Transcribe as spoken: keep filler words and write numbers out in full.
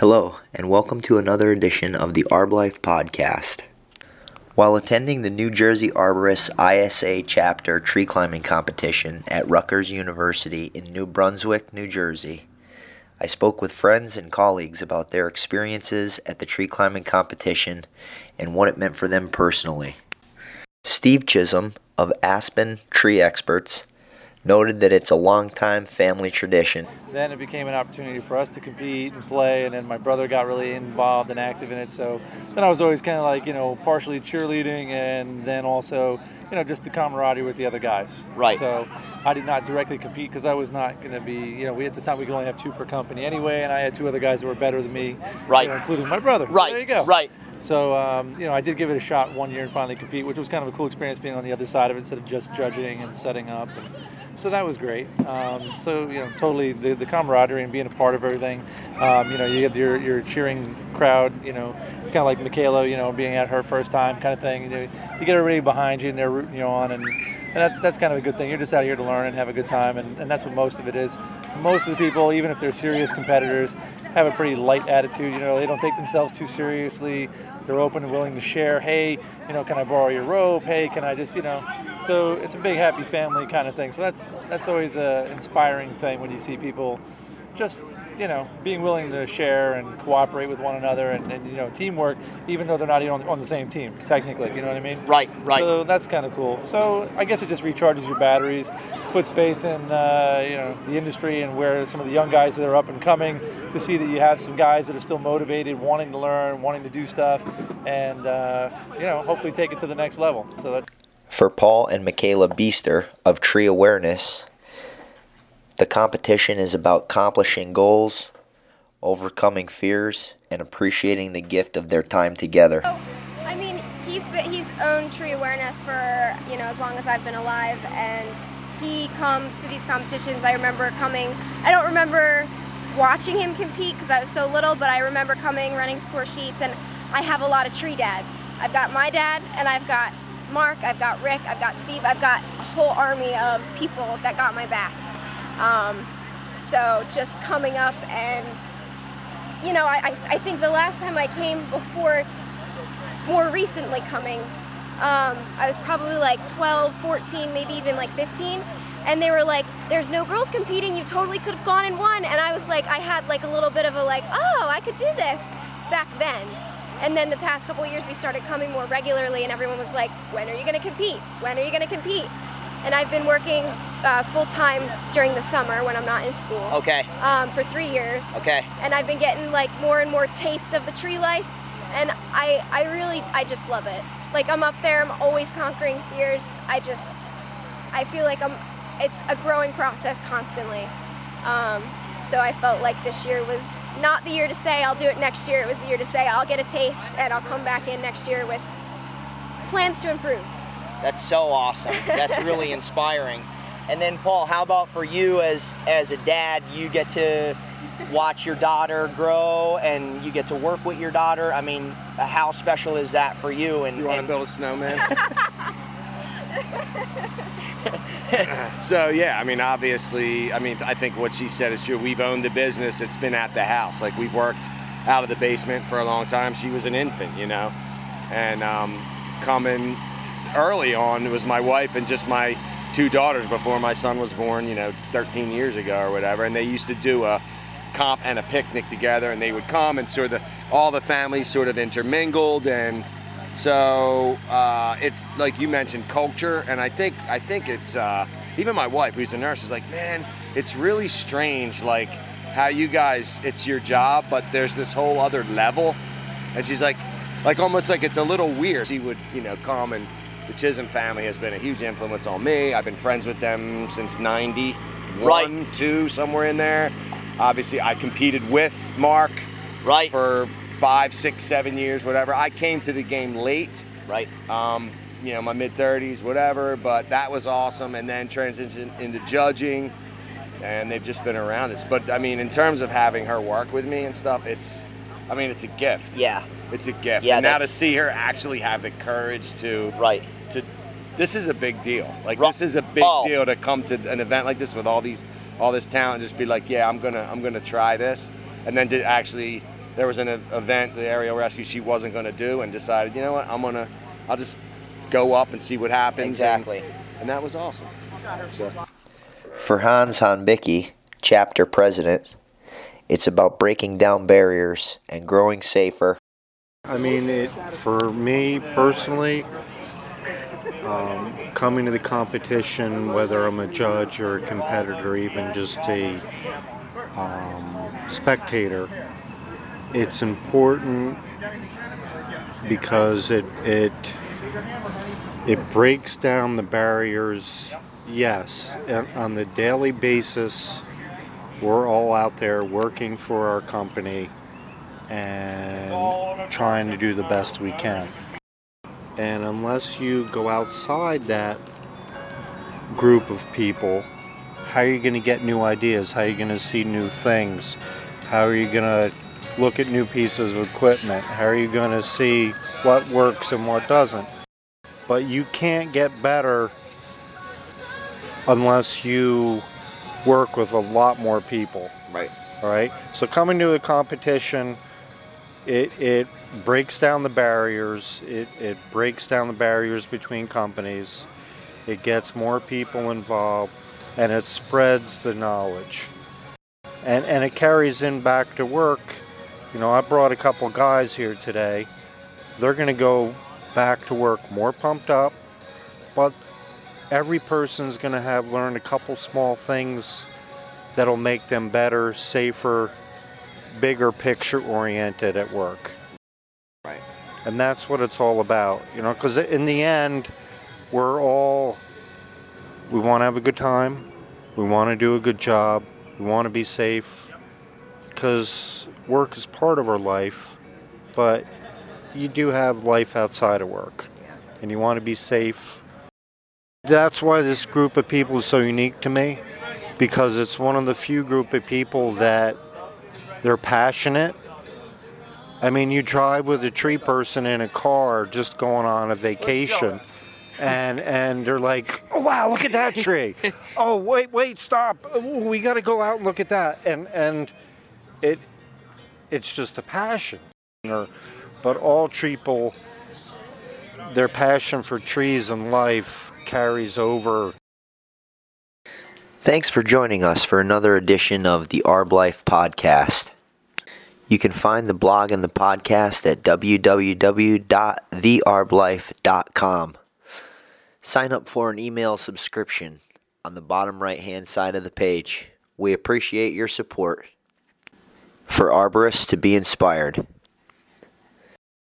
Hello, and welcome to another edition of the ArbLife podcast. While attending the New Jersey Arborists I S A chapter tree climbing competition at Rutgers University in New Brunswick, New Jersey, I spoke with friends and colleagues about their experiences at the tree climbing competition and what it meant for them personally. Steve Chisholm of Aspen Tree Experts noted that it's a long-time family tradition. Then it became an opportunity for us to compete and play, and then my brother got really involved and active in it. So then I was always kind of like, you know, partially cheerleading, and then also, you know, just the camaraderie with the other guys. Right. So I did not directly compete because I was not going to be, you know, we at the time we could only have two per company anyway, and I had two other guys that were better than me, right, you know, including my brother. Right. So there you go. Right. So, um, you know, I did give it a shot one year and finally compete, which was kind of a cool experience being on the other side of it instead of just judging and setting up. And so that was great. Um, so, you know, totally the, the camaraderie and being a part of everything. Um, you know, you have your, your cheering crowd, you know, it's kind of like Michaela, you know, being at her first time kind of thing. You know, you get everybody behind you and they're rooting you on, and, and that's that's kind of a good thing. You're just out here to learn and have a good time, and, and that's what most of it is. Most of the people, even if they're serious competitors, have a pretty light attitude. You know, they don't take themselves too seriously. They're open and willing to share. Hey, you know, can I borrow your rope? Hey, can I just, you know, so it's a big happy family kind of thing. So that's that's always an inspiring thing when you see people just, you know, being willing to share and cooperate with one another, and, and you know, teamwork, even though they're not even on, on the same team, technically, you know what I mean? Right, right. So that's kind of cool. So I guess it just recharges your batteries, puts faith in, uh, you know, the industry and where some of the young guys that are up and coming, to see that you have some guys that are still motivated, wanting to learn, wanting to do stuff, and, uh, you know, hopefully take it to the next level. So that. For Paul and Michaela Beester of Tree Awareness, the competition is about accomplishing goals, overcoming fears, and appreciating the gift of their time together. Oh, I mean, he's been, he's owned Tree Awareness for, you know, as long as I've been alive, and he comes to these competitions. I remember coming, I don't remember watching him compete because I was so little, but I remember coming, running score sheets, and I have a lot of tree dads. I've got my dad, and I've got Mark, I've got Rick, I've got Steve, I've got a whole army of people that got my back. Um, so just coming up and, you know, I, I, I think the last time I came before, more recently coming, um, I was probably like twelve, fourteen, maybe even like fifteen, and they were like, there's no girls competing, you totally could have gone and won, and I was like, I had like a little bit of a like, oh, I could do this back then. And then the past couple of years we started coming more regularly, and everyone was like, when are you going to compete? When are you going to compete? And I've been working uh, full-time during the summer when I'm not in school. Okay. Um, for three years. Okay. And I've been getting like more and more taste of the tree life, and I, I really, I just love it. Like I'm up there, I'm always conquering fears. I just, I feel like I'm, it's a growing process constantly. Um, so I felt like this year was not the year to say I'll do it next year. It was the year to say I'll get a taste and I'll come back in next year with plans to improve. That's so awesome. That's really inspiring. And then Paul, how about for you as as a dad, you get to watch your daughter grow and you get to work with your daughter. I mean, how special is that for you? And do you want and... to build a snowman? So yeah, I mean, obviously, I mean, I think what she said is true. We've owned the business. It's been at the house. Like we've worked out of the basement for a long time. She was an infant, you know, and um, coming early on, it was my wife and just my two daughters before my son was born, you know, thirteen years ago or whatever. And they used to do a comp and a picnic together, and they would come and sort of all the families sort of intermingled. And so uh, it's like you mentioned, culture. And I think I think it's uh, even my wife, who's a nurse, is like, man, it's really strange, like how you guys, it's your job, but there's this whole other level. And she's like, like almost like it's a little weird. She would, you know, come, and the Chisholm family has been a huge influence on me. I've been friends with them since ninety-one, right. two, somewhere in there. Obviously, I competed with Mark right. for five, six, seven years, whatever. I came to the game late. Right. Um, you know, my mid-thirties, whatever, but that was awesome. And then transitioned into judging, and they've just been around us. But, I mean, in terms of having her work with me and stuff, it's, I mean, it's a gift. Yeah. It's a gift. Yeah, and now to that's... see her actually have the courage to, right. to, this is a big deal. Like, Ru- this is a big oh. deal to come to an event like this with all these, all this talent, and just be like, yeah, I'm gonna, I'm gonna try this, and then to actually there was an e- event, the aerial rescue, she wasn't going to do, and decided, you know what, I'm going to, I'll just go up and see what happens. Exactly. And, and that was awesome. So. For Hans Hanbicki, chapter president, it's about breaking down barriers and growing safer. I mean, it for me personally, um, coming to the competition, whether I'm a judge or a competitor, even just a um, spectator, it's important because it it it breaks down the barriers. Yes, on the daily basis, we're all out there working for our company and trying to do the best we can. And unless you go outside that group of people, how are you going to get new ideas? How are you going to see new things? How are you going to look at new pieces of equipment? How are you going to see what works and what doesn't? But you can't get better unless you work with a lot more people. Right. All right. So coming to a competition, it it breaks down the barriers. It it breaks down the barriers between companies. It gets more people involved, and it spreads the knowledge. And and it carries in back to work. You know, I brought a couple guys here today. They're going to go back to work more pumped up, but every person's going to have learned a couple small things that'll make them better, safer, bigger picture oriented at work. Right. And that's what it's all about, you know, because in the end, we're all, we want to have a good time, we want to do a good job, we want to be safe, because work is part of our life, but you do have life outside of work, and you want to be safe. That's why this group of people is so unique to me, because it's one of the few group of people that they're passionate. I mean, you drive with a tree person in a car just going on a vacation, and and they're like, oh wow, look at that tree. Oh wait, wait, stop. Ooh, we got to go out and look at that. And and it it's just a passion. But all tree people, their passion for trees and life carries over. Thanks for joining us for another edition of the ArbLife podcast. You can find the blog and the podcast at w w w dot the arb life dot com. Sign up for an email subscription on the bottom right hand side of the page. We appreciate your support. For arborists to be inspired.